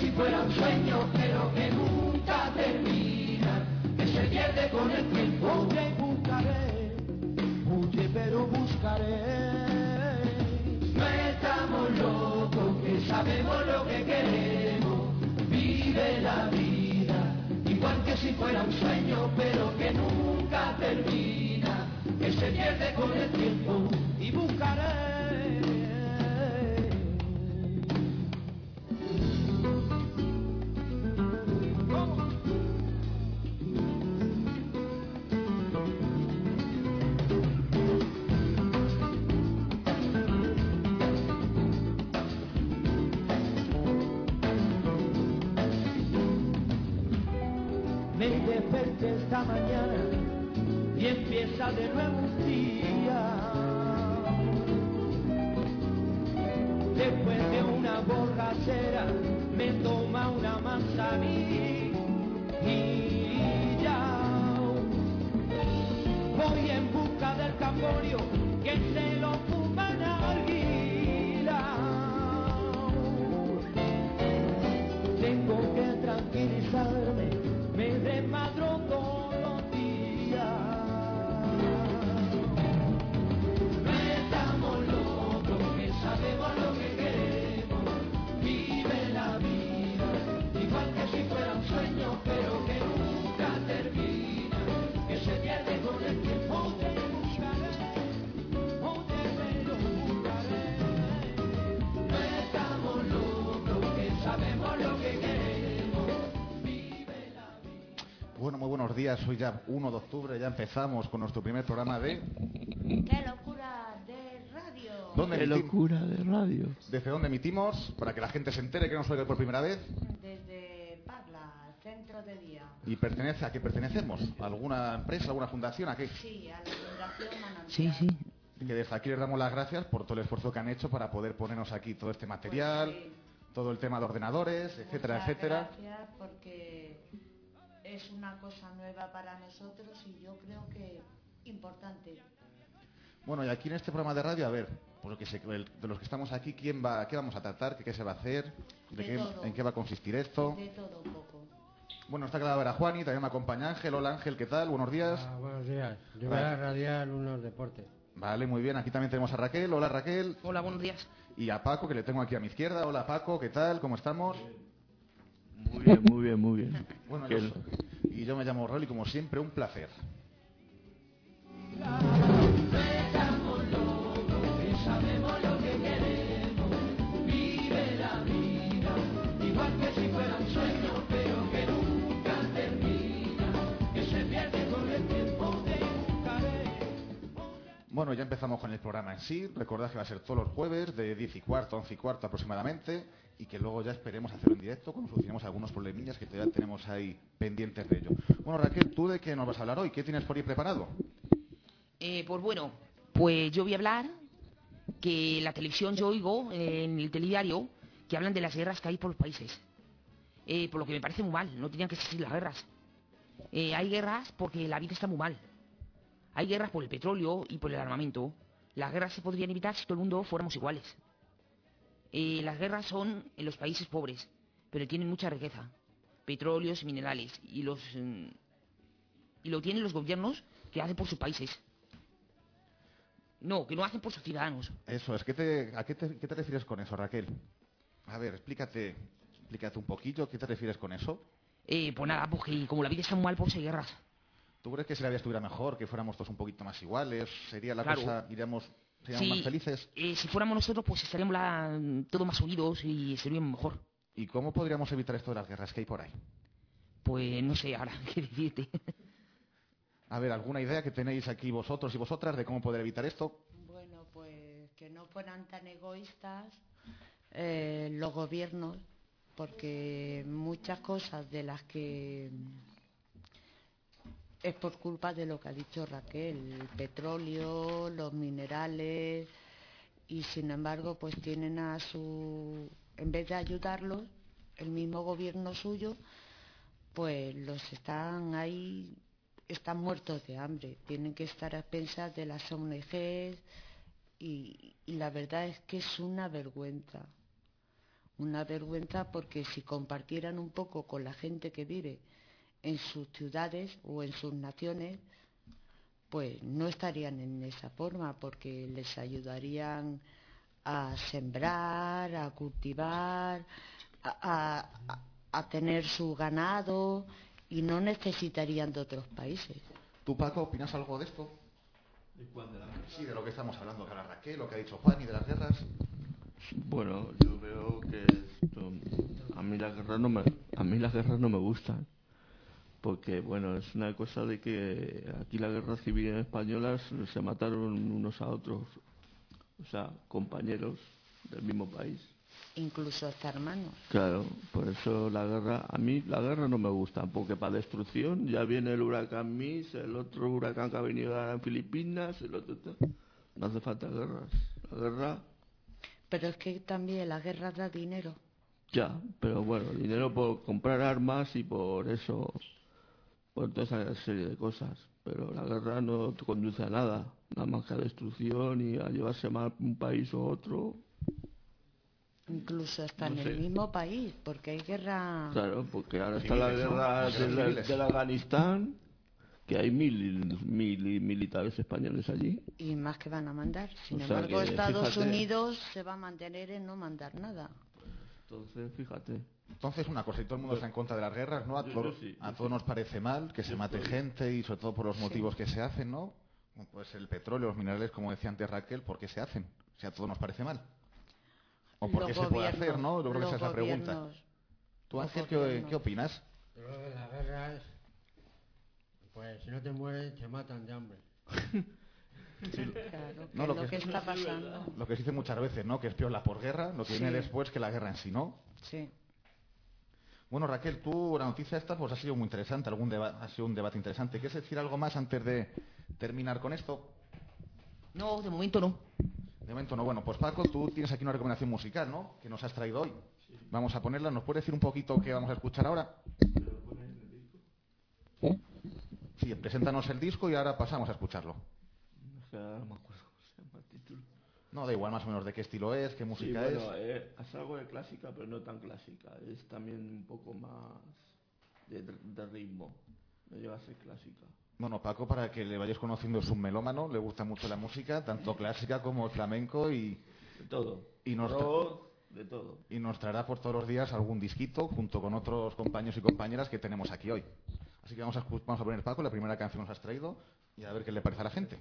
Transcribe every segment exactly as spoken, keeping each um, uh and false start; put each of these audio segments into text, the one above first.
si fuera un sueño, pero que nunca termina, que se pierde con el tiempo. Oye, buscaré, oye, pero buscaré. No estamos locos, que sabemos lo que queremos, vive la vida, igual que si fuera un sueño, pero que nunca termina, que se pierde con el tiempo. Y buscaré. Me desperté esta mañana y empieza de nuevo un día. Después de una borrachera me toma una manzanilla. Voy en busca del caporio que se lo fuma narguila. Tengo que tranquilizarme. Me desmadro todos los días. No estamos locos, que sabemos lo que queremos, vive la vida, igual que si fuera un sueño, pero que nunca termina, que se pierde con el tiempo. Oye, buscaré, oye, pero buscaré. No estamos locos, que sabemos lo que queremos. Bueno, muy buenos días. Hoy ya uno de octubre, ya empezamos con nuestro primer programa de... ¡Qué locura de radio! ¿Dónde ¡Qué emitim- locura de radio! ¿Desde dónde emitimos? Para que la gente se entere que nos oiga por primera vez. Desde Parla, centro de día. ¿Y pertenece a qué pertenecemos? ¿A alguna empresa, alguna fundación? ¿A qué? Sí, a la Fundación Manantial. Sí, sí. Y que desde aquí les damos las gracias por todo el esfuerzo que han hecho para poder ponernos aquí todo este material, Pues sí. todo el tema de ordenadores, etcétera, Muchas etcétera. Gracias, porque es una cosa nueva para nosotros y yo creo que importante. Bueno, y aquí en este programa de radio, a ver, por lo que se- el- de los que estamos aquí, ¿quién va, qué vamos a tratar? ¿Qué, qué se va a hacer? ¿De De qué- todo. ¿En qué va a consistir esto? De todo un poco. Bueno, está claro ver a Juani, también me acompaña Ángel. Hola Ángel, ¿qué tal? Buenos días. Ah, buenos días. Yo voy a radiar unos deportes. Vale, muy bien. Aquí también tenemos a Raquel. Hola Raquel. Hola, buenos días. Y a Paco, que le tengo aquí a mi izquierda. Hola Paco, ¿qué tal? ¿Cómo estamos? Muy bien, muy bien, muy bien. Bueno, Que yo el- soy- y yo me llamo Rolly, como siempre, un placer. No estamos locos, que sabemos lo que queremos, vive la vida, igual que si fuera un sueño, pero que nunca termina, que se pierde con el tiempo. Te buscaré. Bueno, ya empezamos con el programa en sí. Recordad que va a ser todos los jueves de diez y cuarto a once y cuarto aproximadamente, y que luego ya esperemos hacerlo en directo cuando solucionemos algunos problemillas que todavía tenemos ahí pendientes de ello. Bueno, Raquel, ¿tú de qué nos vas a hablar hoy? ¿Qué tienes por ahí preparado? Eh, pues bueno, pues yo voy a hablar que la televisión yo oigo eh, en el telediario que hablan de las guerras que hay por los países. Eh, por lo que me parece muy mal, no tenían que existir las guerras. Eh, hay guerras porque la vida está muy mal. Hay guerras por el petróleo y por el armamento. Las guerras se podrían evitar si todo el mundo fuéramos iguales. Eh, las guerras son en los países pobres, pero tienen mucha riqueza, petróleos y minerales, y los mm, y lo tienen los gobiernos que hacen por sus países. No, que no hacen por sus ciudadanos. Eso es. ¿Qué te, ¿A qué te, qué te refieres con eso, Raquel? A ver, explícate, explícate un poquillo. ¿Qué te refieres con eso? Eh, pues nada, porque como la vida está muy mal, pues hay guerras. ¿Tú crees que si la vida estuviera mejor, que fuéramos todos un poquito más iguales? ¿Sería la Claro. cosa, iríamos, seríamos Sí, más felices? eh, si fuéramos nosotros, pues estaríamos la, todos más unidos y seríamos mejor. ¿Y cómo podríamos evitar esto de las guerras que hay por ahí? Pues no sé ahora qué decirte. A ver, ¿alguna idea que tenéis aquí vosotros y vosotras de cómo poder evitar esto? Bueno, pues que no fueran tan egoístas eh, los gobiernos, porque muchas cosas de las que es por culpa de lo que ha dicho Raquel, el petróleo, los minerales, y sin embargo pues tienen a su, en vez de ayudarlos, el mismo gobierno suyo, pues los están ahí, están muertos de hambre, tienen que estar a expensas de las O N Ges y, y la verdad es que es una vergüenza, una vergüenza, porque si compartieran un poco con la gente que vive en sus ciudades o en sus naciones, pues no estarían en esa forma, porque les ayudarían a sembrar, a cultivar, a, a, a tener su ganado, y no necesitarían de otros países. ¿Tú, Paco, opinas algo de esto? ¿De cuál? ¿De la guerra? Sí, de lo que estamos hablando, que habla Raquel, lo que ha dicho Juan y de las guerras. Bueno, yo veo que esto, a mí las guerras no me, a mí las guerras no me gustan, porque bueno, es una cosa de que aquí la guerra civil española se mataron unos a otros, o sea, compañeros del mismo país. Incluso hasta hermanos. Claro, por eso la guerra, a mí la guerra no me gusta, porque para destrucción ya viene el huracán Mitch, el otro huracán que ha venido ahora en Filipinas, el otro, no hace falta guerras, la guerra. Pero es que también la guerra da dinero. Ya, pero bueno, dinero por comprar armas y por eso, por toda esa serie de cosas. Pero la guerra no te conduce a nada, nada más que a destrucción y a llevarse mal un país o otro. Incluso hasta No en sé. el mismo país, porque hay guerra. Claro, porque ahora está Civiles, la ¿no? guerra Guerras del, civiles. del Afganistán, que hay mil, mil militares españoles allí. Y más que van a mandar. Sin O sea embargo, que, Estados fíjate. Unidos se va a mantener en no mandar nada. Entonces, fíjate. Entonces, una cosa, y todo el mundo está en contra de las guerras, ¿no? A, Yo- to- yo sí, a yo todos sí. nos parece mal que se Yo mate estoy- gente, y sobre todo por los motivos que se hacen, ¿no? Pues el petróleo, los minerales, como decía antes Raquel, ¿por qué se hacen? O sea, a todos nos parece mal. ¿O por Los qué se puede gobiernos, hacer, no? Yo creo que esa los es la pregunta. gobiernos, ¿Tú, los Ángel, qué, gobiernos. qué opinas? Yo creo que las guerras, pues si no te mueres, te matan de hambre. Claro, que No, es lo lo que- que está pasando. Lo que se dice muchas veces, ¿no? Que es peor la posguerra, lo que Sí. viene después que la guerra en sí, ¿no? Sí. Bueno, Raquel, tú, la noticia esta pues ha sido muy interesante, algún deba- ha sido un debate interesante. ¿Quieres decir algo más antes de terminar con esto? No, de momento no. De momento no. Bueno, pues Paco, tú tienes aquí una recomendación musical, ¿no? Que nos has traído hoy. Vamos a ponerla. ¿Nos puedes decir un poquito qué vamos a escuchar ahora? Sí, preséntanos el disco y ahora pasamos a escucharlo. Es que ahora no me acuerdo cómo se llama el título. No, da igual más o menos de qué estilo es, qué Sí, música bueno, es. eh, es algo de clásica, pero no tan clásica. Es también un poco más de, de ritmo. No llega a ser clásica. Bueno, Paco, para que le vayáis conociendo, es un melómano, le gusta mucho la música, tanto clásica como el flamenco, y, De todo. Y nos- Rock, de todo. y nos traerá por todos los días algún disquito junto con otros compañeros y compañeras que tenemos aquí hoy. Así que vamos a, escu- vamos a poner, Paco, la primera canción que nos has traído y a ver qué le parece a la gente.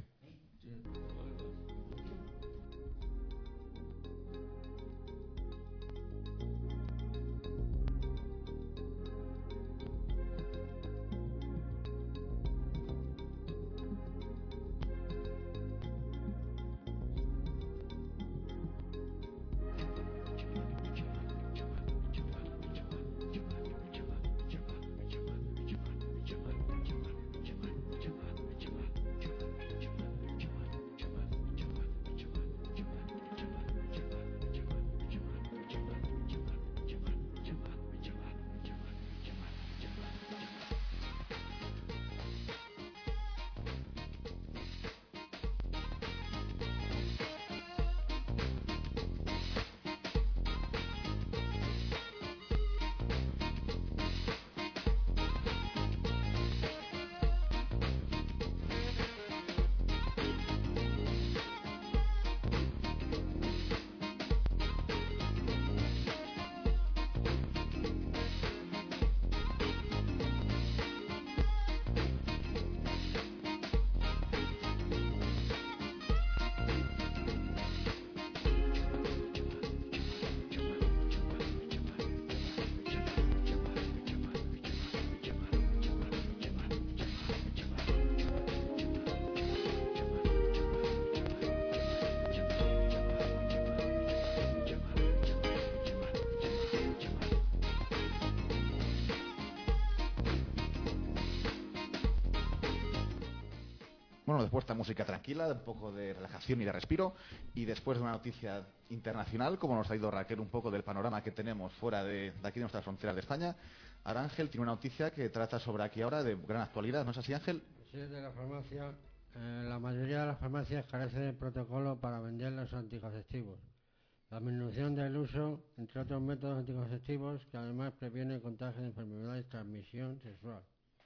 Bueno, después esta música tranquila, un poco de relajación y de respiro, y después de una noticia internacional, como nos ha ido Raquel un poco del panorama que tenemos fuera de, de aquí de nuestras fronteras de España, ahora Ángel tiene una noticia que trata sobre aquí ahora de gran actualidad, ¿no es así, Ángel? Si es de la farmacia, eh, la mayoría de las farmacias carecen de protocolo para vender los anticonceptivos. La disminución del uso, entre otros métodos anticonceptivos, que además previene el contagio de enfermedades de transmisión sexual.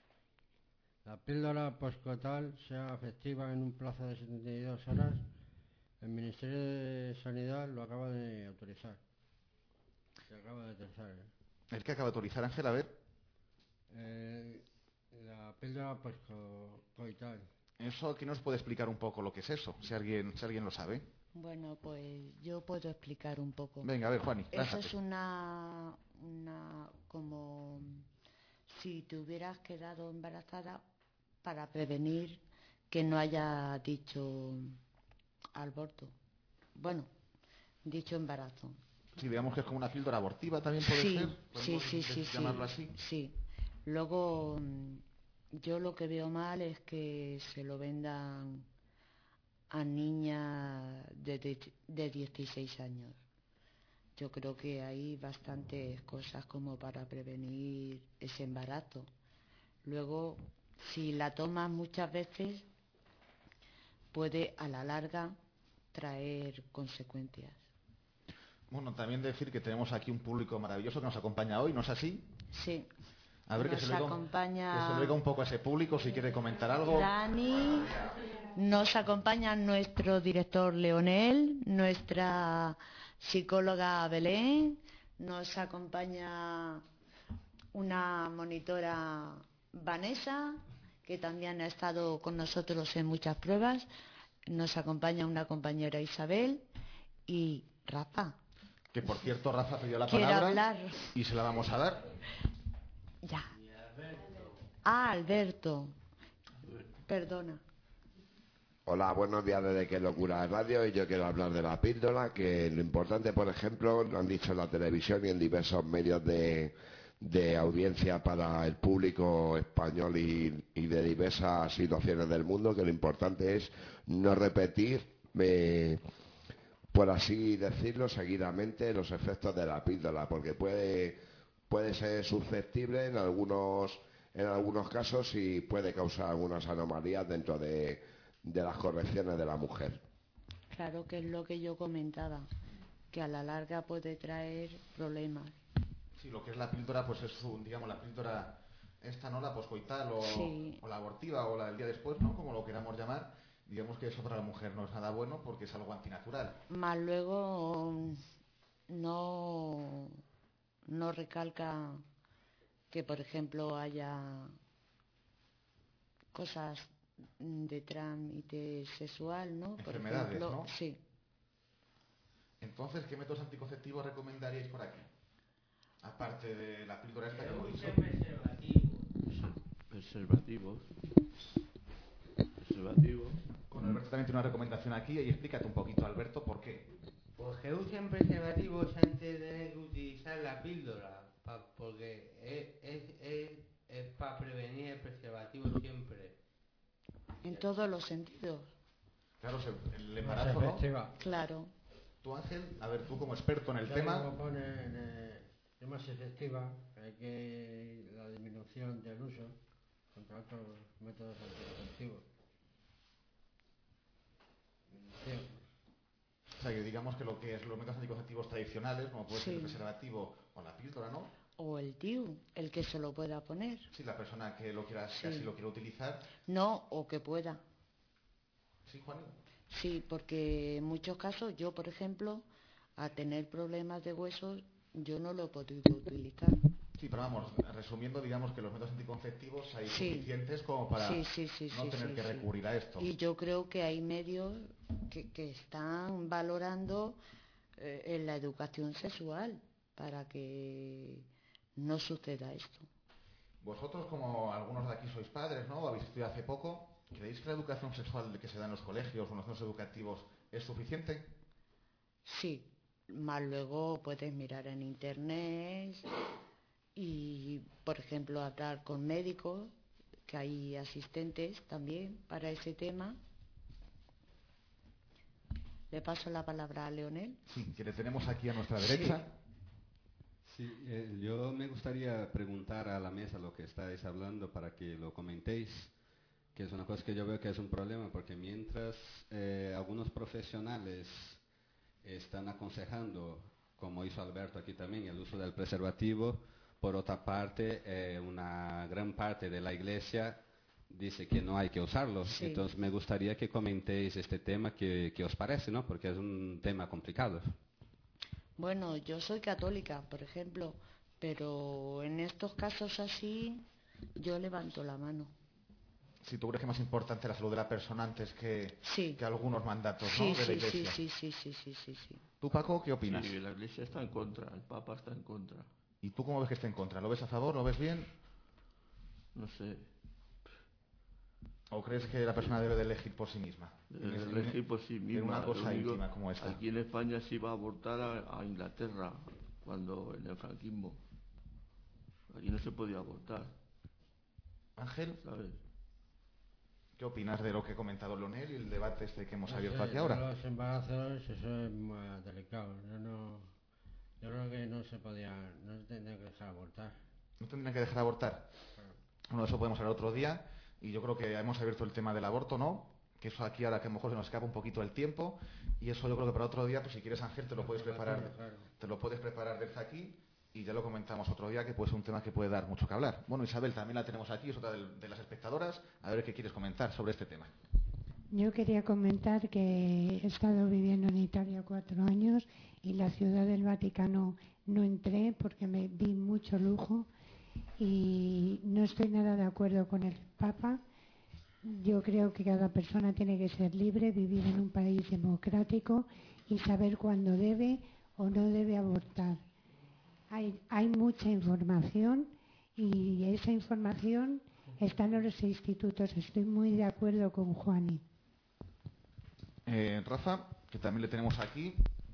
La píldora postcoital sea efectiva en un plazo de setenta y dos horas. El Ministerio de Sanidad lo acaba de autorizar. Se acaba de autorizar. ¿eh? ¿El que acaba de autorizar, Ángel? A ver. Eh, la píldora postcoital. Eso, ¿quién nos puede explicar un poco lo que es eso? Si alguien, si alguien lo sabe. Bueno, pues yo puedo explicar un poco. Venga, a ver, Juani, Eso lánzate. es una, una, como si te hubieras quedado embarazada para prevenir que no haya dicho aborto. Bueno, dicho embarazo. Sí, digamos que es como una píldora abortiva, también puede Sí, ser. sí, ¿Podemos sí, sí, sí, llamarlo así? sí. Luego, mm, yo lo que veo mal es que se lo vendan a niñas de, de, de dieciséis años. Yo creo que hay bastantes cosas como para prevenir ese embarazo. Luego, si la tomas muchas veces, puede a la larga traer consecuencias. Bueno, también decir que tenemos aquí un público maravilloso que nos acompaña hoy, ¿no es así? Sí. A ver, que Nos se, lo diga, acompaña que se lo diga un poco a ese público, si quiere comentar algo. Dani, nos acompaña nuestro director Leonel, nuestra psicóloga Belén, nos acompaña una monitora Vanessa, que también ha estado con nosotros en muchas pruebas, nos acompaña una compañera Isabel y Rafa. Que por cierto, Rafa pidió la Quiere palabra hablar. y se la vamos a dar. Ya. Ah, Alberto. Perdona. Hola, buenos días desde Que Locura Radio, y yo quiero hablar de la píldora, que lo importante, por ejemplo, lo han dicho en la televisión y en diversos medios de, de audiencia para el público español y, y de diversas situaciones del mundo, que lo importante es no repetir, eh, por así decirlo, seguidamente los efectos de la píldora, porque puede, puede ser susceptible en algunos, en algunos casos y puede causar algunas anomalías dentro de, de las correcciones de la mujer. Claro, que es lo que yo comentaba, que a la larga puede traer problemas. Sí, lo que es la píldora, pues es un, digamos, la píldora esta, ¿no? La poscoital o, Sí. o la abortiva o la del día después, ¿no? Como lo queramos llamar. Digamos que eso para la mujer no es nada bueno porque es algo antinatural. Más luego no, no recalca que, por ejemplo, haya cosas de trámite sexual, ¿no? Por Enfermedades, ejemplo, ¿no? sí. Entonces, ¿qué métodos anticonceptivos recomendaríais por aquí? Aparte de la píldora esta que hemos dicho. Preservativos. Preservativos. Bueno, Alberto también tiene una recomendación aquí y explícate un poquito, Alberto, ¿por qué? Pues que usen preservativos antes de tener que utilizar la píldora, pa, porque es, es, es, es para prevenir el preservativo siempre. En todos los sentidos. Claro, el embarazo, ¿no? Claro. Tú, Ángel, a ver, tú como experto en el Ya tema... Lo pone en, eh, es más efectiva, hay que la disminución del uso contra otros métodos anticonceptivos. Sí. O sea, que digamos que lo que es los métodos anticonceptivos tradicionales, como puede Sí. ser el preservativo o la píldora, ¿no? O el tío, el que se lo pueda poner. Si la persona que lo quiera, Sí. que así lo quiera utilizar. No, o que pueda. Sí, Juan. Sí, porque en muchos casos, yo, por ejemplo, a tener problemas de huesos, yo no lo he podido utilizar. Sí, pero vamos, resumiendo, digamos que los métodos anticonceptivos hay Sí. suficientes como para Sí, sí, sí, no sí, tener sí, que sí. recurrir a esto. Y yo creo que hay medios que, que están valorando eh, en la educación sexual para que no suceda esto. Vosotros, como algunos de aquí sois padres, ¿no? Habéis estudiado hace poco. ¿Creéis que la educación sexual que se da en los colegios o en los centros educativos es suficiente? Sí, más luego puedes mirar en internet y, por ejemplo, hablar con médicos, que hay asistentes también para ese tema. Le paso la palabra a Leonel. Sí, que le tenemos aquí a nuestra derecha. Sí, eh, yo me gustaría preguntar a la mesa lo que estáis hablando para que lo comentéis, que es una cosa que yo veo que es un problema, porque mientras eh, algunos profesionales están aconsejando, como hizo Alberto aquí también, el uso del preservativo. Por otra parte, eh, una gran parte de la Iglesia dice que no hay que usarlos. Sí. Entonces me gustaría que comentéis este tema, que, que os parece, ¿no? Porque es un tema complicado. Bueno, yo soy católica, por ejemplo, pero en estos casos así yo levanto la mano. Si tú crees que es más importante la salud de la persona antes que, Sí. que algunos mandatos, Sí, ¿no? de la sí, sí, Iglesia. sí, sí, sí, sí, sí, sí. ¿Tú, Paco, qué opinas? Sí, la Iglesia está en contra, el Papa está en contra. ¿Y tú cómo ves que está en contra? ¿Lo ves a favor? ¿Lo ves bien? No sé, ¿O crees que la persona debe de elegir por sí misma? debe En- elegir por sí en misma. una cosa Lo único, íntima como esta. aquí en España se iba a abortar a, a Inglaterra, cuando en el franquismo. Aquí no se podía abortar, Ángel, ¿sabes? ¿qué opinas de lo que ha comentado Leonel y el debate este que hemos No abierto sé, aquí yo ahora? Los embarazos, eso es más delicado. Yo, no, yo creo que no se podía, no se tendría que dejar abortar. ¿No tendrían que dejar abortar? Bueno, de eso podemos hablar otro día. Y yo creo que hemos abierto el tema del aborto, ¿no? Que eso aquí ahora que a lo mejor se nos escapa un poquito el tiempo. Y eso yo creo que para otro día, pues si quieres, Ángel, te lo puedes preparar, Claro. te lo puedes preparar desde aquí. Y ya lo comentamos otro día, que puede ser un tema que puede dar mucho que hablar. Bueno, Isabel también la tenemos aquí, es otra de, de las espectadoras. A ver qué quieres comentar sobre este tema. Yo quería comentar que he estado viviendo en Italia cuatro años y la Ciudad del Vaticano no entré porque me vi mucho lujo y no estoy nada de acuerdo con el Papa. Yo creo que cada persona tiene que ser libre, vivir en un país democrático y saber cuándo debe o no debe abortar. Hay, hay mucha información y esa información está en los institutos. Estoy muy de acuerdo con Juani. Eh, Rafa, que también le tenemos aquí.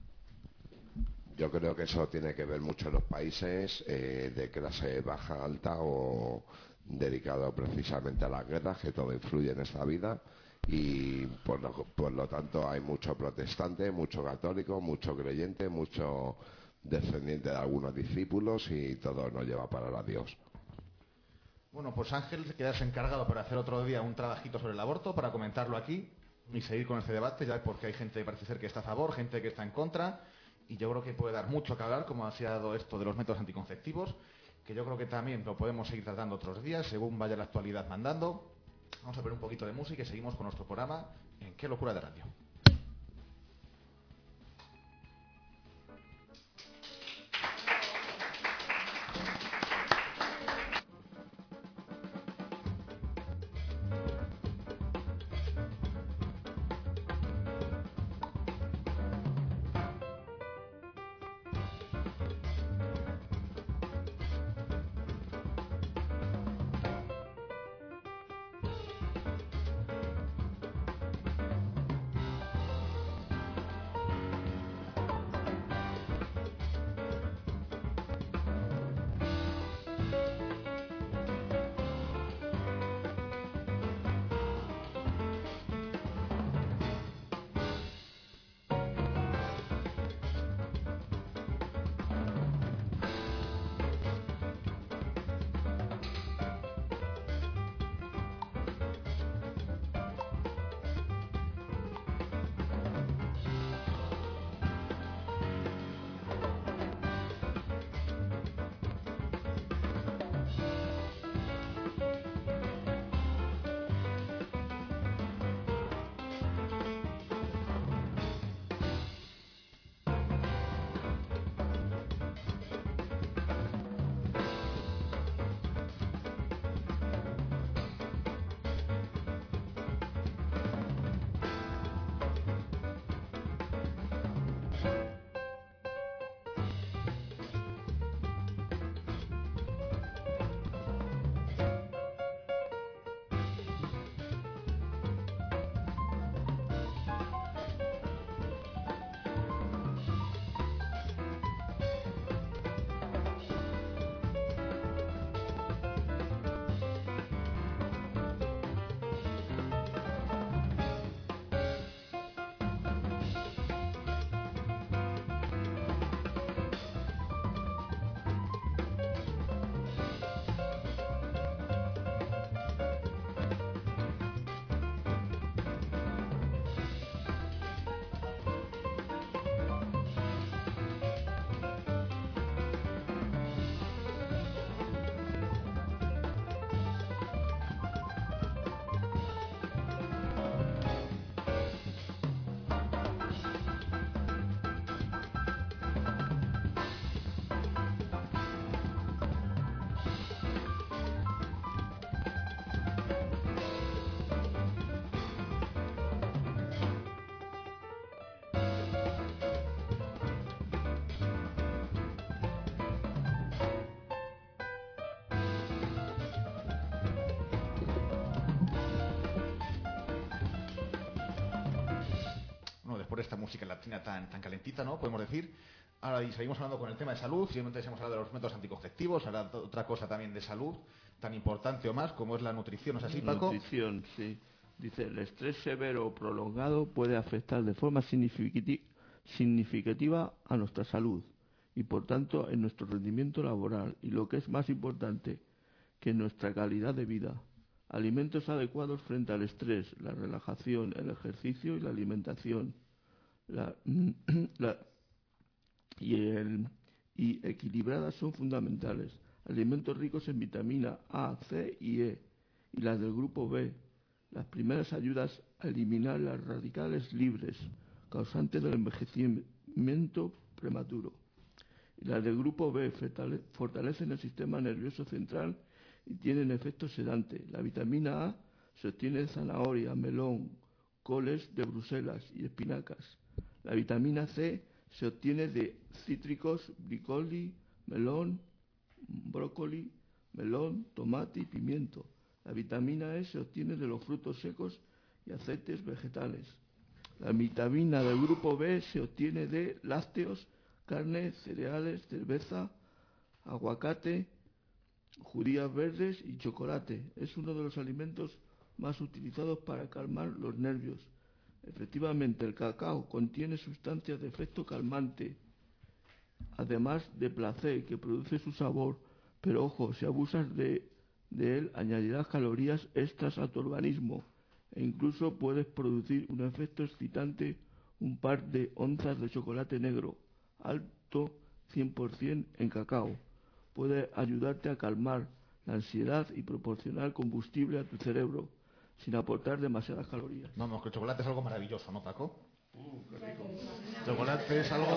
Yo creo que eso tiene que ver mucho en los países eh, de clase baja, alta o dedicado precisamente a las guerras, que todo influye en esta vida. Y por lo, por lo tanto hay mucho protestante, mucho católico, mucho creyente, mucho descendiente de algunos discípulos y todo nos lleva a parar a Dios. Bueno, pues Ángel, te quedas encargado para hacer otro día un trabajito sobre el aborto, para comentarlo aquí y seguir con este debate, ya porque hay gente, parece ser, que está a favor, gente que está en contra, y yo creo que puede dar mucho que hablar, como ha sido esto de los métodos anticonceptivos, que yo creo que también lo podemos seguir tratando otros días, según vaya la actualidad mandando. Vamos a ver un poquito de música y seguimos con nuestro programa en Qué locura de radio. música latina tan, tan calentita, ¿no? Podemos decir. Ahora y seguimos hablando con el tema de salud, simplemente hemos hablado de los métodos anticonceptivos, ahora otra cosa también de salud, tan importante o más como es la nutrición, ¿no es así, Paco? Nutrición, sí. Dice, el estrés severo o prolongado puede afectar de forma significati- significativa a nuestra salud y por tanto en nuestro rendimiento laboral y lo que es más importante, que nuestra calidad de vida. Alimentos adecuados frente al estrés, la relajación, el ejercicio y la alimentación. La, la, y, el, y equilibradas son fundamentales. Alimentos ricos en vitamina A, C y E y las del grupo B. Las primeras ayudas a eliminar las radicales libres, causantes del envejecimiento prematuro. Y las del grupo B fortalecen el sistema nervioso central y tienen efecto sedante. La vitamina A se obtiene de zanahoria, melón, coles de Bruselas y espinacas. La vitamina C se obtiene de cítricos, brócoli, melón, brócoli, melón, tomate y pimiento. La vitamina E se obtiene de los frutos secos y aceites vegetales. La vitamina del grupo B se obtiene de lácteos, carne, cereales, cerveza, aguacate, judías verdes y chocolate. Es uno de los alimentos más utilizados para calmar los nervios. Efectivamente, el cacao contiene sustancias de efecto calmante, además de placer, que produce su sabor, pero ojo, si abusas de, de él, añadirás calorías extras a tu organismo e incluso puedes producir un efecto excitante. Un par de onzas de chocolate negro, alto cien por ciento en cacao, puede ayudarte a calmar la ansiedad y proporcionar combustible a tu cerebro, sin aportar demasiadas calorías. Vamos, que el chocolate es algo maravilloso, ¿no, Paco? Uh, qué rico. El chocolate es algo,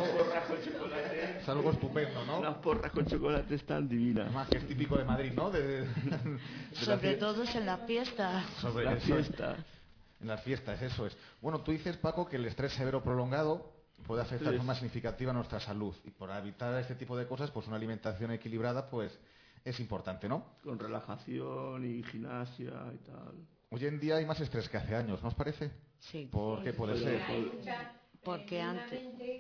es algo estupendo, ¿no? Las porras con chocolate están divinas. Además, que es típico de Madrid, ¿no? De, de, de Sobre la todo es en las fiestas. Sobre las fiestas. En las fiestas, eso es. Bueno, tú dices, Paco, que el estrés severo prolongado puede afectar de forma significativa a nuestra salud. Y para evitar este tipo de cosas, pues una alimentación equilibrada, pues es importante, ¿no? Con relajación y gimnasia y tal. Hoy en día hay más estrés que hace años, ¿no os parece? Sí. ¿Por qué puede ser? Porque antes,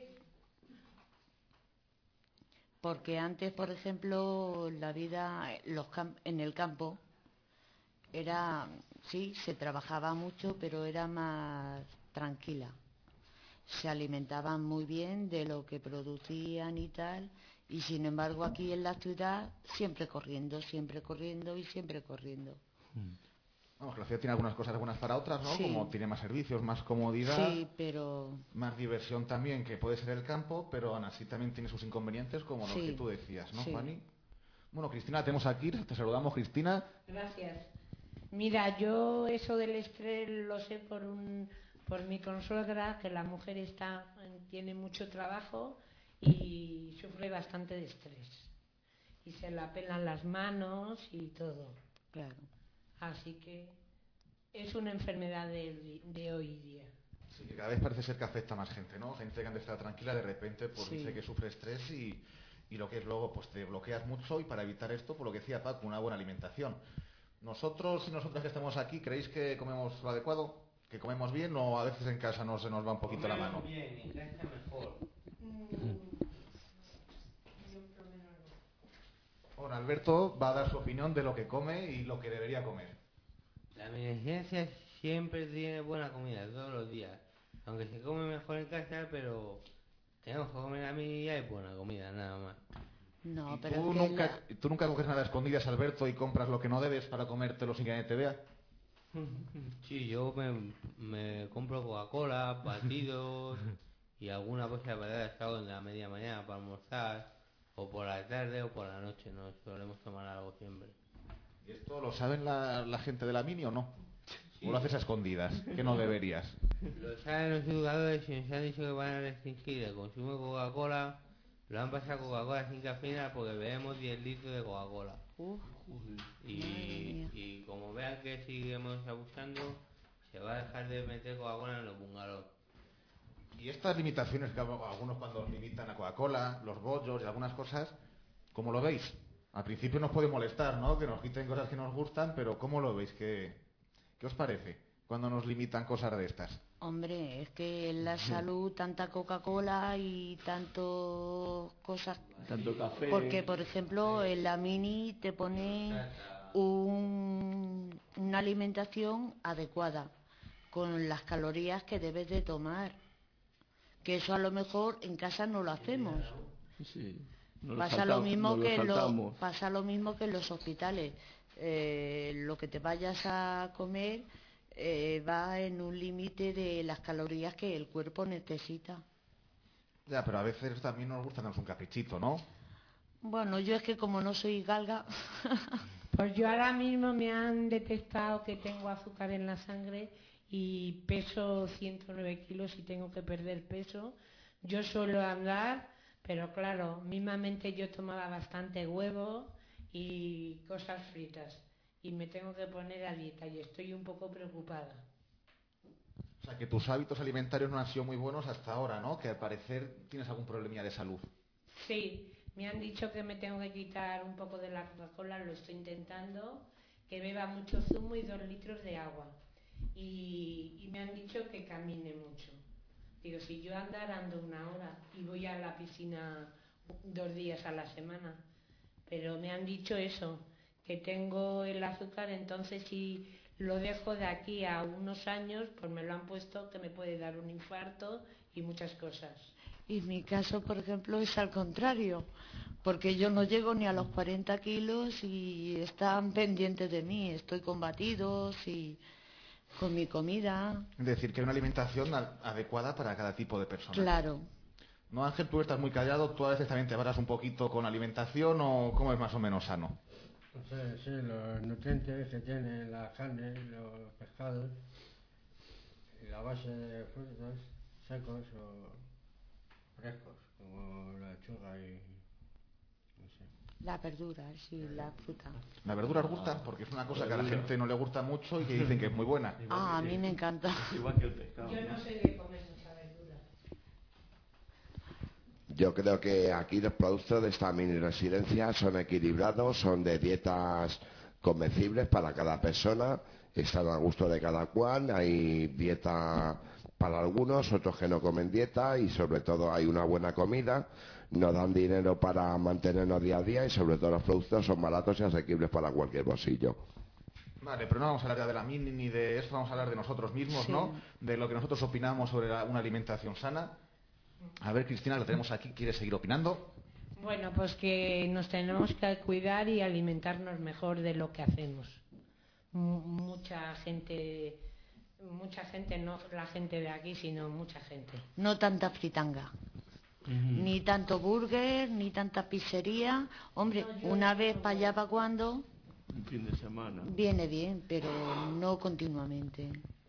porque antes, por ejemplo, la vida los camp- en el campo era, sí, se trabajaba mucho, pero era más tranquila. Se alimentaban muy bien de lo que producían y tal, y sin embargo aquí en la ciudad siempre corriendo, siempre corriendo y siempre corriendo. Vamos, que la ciudad tiene algunas cosas buenas para otras, ¿no? Sí. Como tiene más servicios, más comodidad, Sí, pero más diversión también, que puede ser el campo, pero aún así también tiene sus inconvenientes, como Sí. lo que tú decías, ¿no, Sí. Fanny? Bueno, Cristina, tenemos aquí, te saludamos, Cristina. Gracias. Mira, yo eso del estrés lo sé por un por mi consuegra, que la mujer está tiene mucho trabajo y sufre bastante de estrés. Y se la pelan las manos y todo. claro. Así que es una enfermedad de, de hoy día. Sí, que cada vez parece ser que afecta a más gente, ¿no? Gente que antes estaba tranquila, de repente pues Sí. dice que sufre estrés y, y lo que es luego, pues te bloqueas mucho, y para evitar esto, por lo que decía Paco, una buena alimentación. Nosotros y nosotras que estamos aquí, ¿creéis que comemos lo adecuado? ¿Que comemos bien o a veces en casa no se nos va un poquito la mano? Bien, en casa mejor. Bueno, Alberto va a dar su opinión de lo que come y lo que debería comer. La emergencia siempre tiene buena comida, todos los días. Aunque se come mejor en casa, pero tenemos que comer a mí y hay buena comida, nada más. No, ¿Y pero tú, es que nunca, ¿Tú nunca coges nada a escondidas, Alberto, y compras lo que no debes para comértelo sin que nadie te vea? Sí, yo me, me compro Coca-Cola, batidos y alguna cosa de patatas hago en la media mañana para almorzar, o por la tarde o por la noche, no solemos tomar algo siempre. ¿Y esto lo saben la, la gente de la Mini o no? Sí. ¿O lo haces a escondidas? Que no deberías. Lo saben los educadores y nos han dicho que van a restringir el consumo de Coca-Cola. Lo han pasado a Coca-Cola sin cafeína porque bebemos diez litros de Coca-Cola. Uf, Y, y como vean que seguimos abusando, se va a dejar de meter Coca-Cola en los bungalows. Y estas limitaciones que algunos cuando limitan a Coca-Cola, los bollos y algunas cosas, ¿cómo lo veis? Al principio nos puede molestar, ¿no? Que nos quiten cosas que nos gustan, pero ¿cómo lo veis? ¿Qué, qué os parece? cuando nos limitan cosas de estas? Hombre, es que en la salud tanta Coca-Cola y tanto cosas... Tanto café... Porque, por ejemplo, en la Mini te pone un, una alimentación adecuada, con las calorías que debes de tomar. Que eso a lo mejor en casa no lo hacemos. Sí, no Pasa saltamos, lo mismo no que en lo lo, pasa lo mismo que en los hospitales. Eh, lo que te vayas a comer eh, va en un límite de las calorías que el cuerpo necesita. Ya, pero a veces también nos gusta darnos un caprichito, ¿no? Bueno, yo es que como no soy galga... Pues yo ahora mismo me han detectado que tengo azúcar en la sangre y peso ciento nueve kilos y tengo que perder peso. Yo suelo andar, pero claro, mismamente yo tomaba bastante huevo y cosas fritas y me tengo que poner a dieta y estoy un poco preocupada. O sea, que tus hábitos alimentarios no han sido muy buenos hasta ahora, ¿no? Que al parecer tienes algún problemilla de salud. Sí, me han dicho que me tengo que quitar un poco de la Coca-Cola, lo estoy intentando, que beba mucho zumo y dos litros de agua. Y, y me han dicho que camine mucho. Digo, si yo andar ando una hora y voy a la piscina dos días a la semana, pero me han dicho eso, que tengo el azúcar, entonces si lo dejo de aquí a unos años, pues me lo han puesto que me puede dar un infarto y muchas cosas. Y mi caso, por ejemplo, es al contrario, porque yo no llego ni a los cuarenta kilos y están pendientes de mí, estoy con batidos y con mi comida. Es decir, que hay una alimentación a- adecuada para cada tipo de persona. Claro. No, Ángel, tú estás muy callado, tú a veces también te varas un poquito con la alimentación, o cómo es más o menos sano. Sí, sí, los nutrientes que tienen las carnes, los pescados, y la base de frutos secos o frescos, como la lechuga y no sé. La verdura, sí, la fruta. La verdura os gusta porque es una cosa que a la gente no le gusta mucho y que dicen que es muy buena. Ah, a mí me encanta. Igual que el pescado. Yo no sé de comer mucha verdura. Yo creo que aquí los productos de esta mini residencia son equilibrados, son de dietas convencibles para cada persona, están a gusto de cada cual, hay dieta para algunos, otros que no comen dieta y sobre todo hay una buena comida, nos dan dinero para mantenernos día a día y sobre todo los productos son baratos y asequibles para cualquier bolsillo. Vale, pero no vamos a hablar ya de la mini ni de esto, vamos a hablar de nosotros mismos, Sí. ¿no? De lo que nosotros opinamos sobre la- una alimentación sana. A ver, Cristina, lo tenemos aquí, ¿quieres seguir opinando? Bueno, pues que nos tenemos que cuidar y alimentarnos mejor de lo que hacemos. M- mucha gente, mucha gente, no la gente de aquí, sino mucha gente. No tanta fritanga. Ni tanto burger, ni tanta pizzería. Hombre, una vez para allá para cuando Un fin de semana. viene bien, pero no continuamente.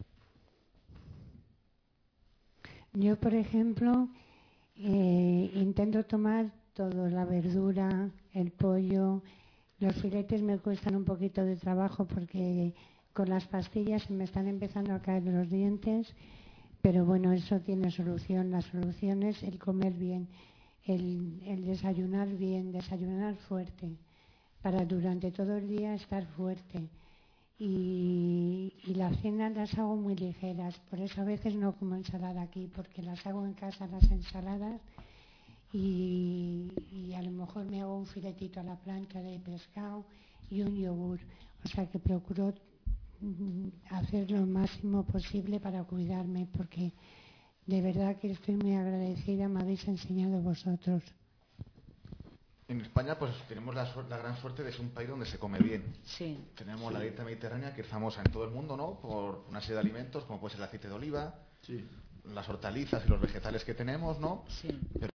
Yo, por ejemplo, eh, intento tomar todo, la verdura, el pollo. Los filetes me cuestan un poquito de trabajo porque con las pastillas se me están empezando a caer los dientes, pero bueno, eso tiene solución. La solución es el comer bien, el, el desayunar bien, desayunar fuerte, para durante todo el día estar fuerte. Y, y las cenas las hago muy ligeras, por eso a veces no como ensalada aquí, porque las hago en casa las ensaladas y, y a lo mejor me hago un filetito a la plancha de pescado y un yogur, o sea que procuro mm, hacer lo máximo posible para cuidarme, porque de verdad que estoy muy agradecida, me habéis enseñado vosotros. En España pues tenemos la, suer- la gran suerte de ser un país donde se come bien. Sí. Tenemos la dieta mediterránea que es famosa en todo el mundo, ¿no? Por una serie de alimentos como puede ser el aceite de oliva, Sí. las hortalizas y los vegetales que tenemos, ¿no? Sí. Pero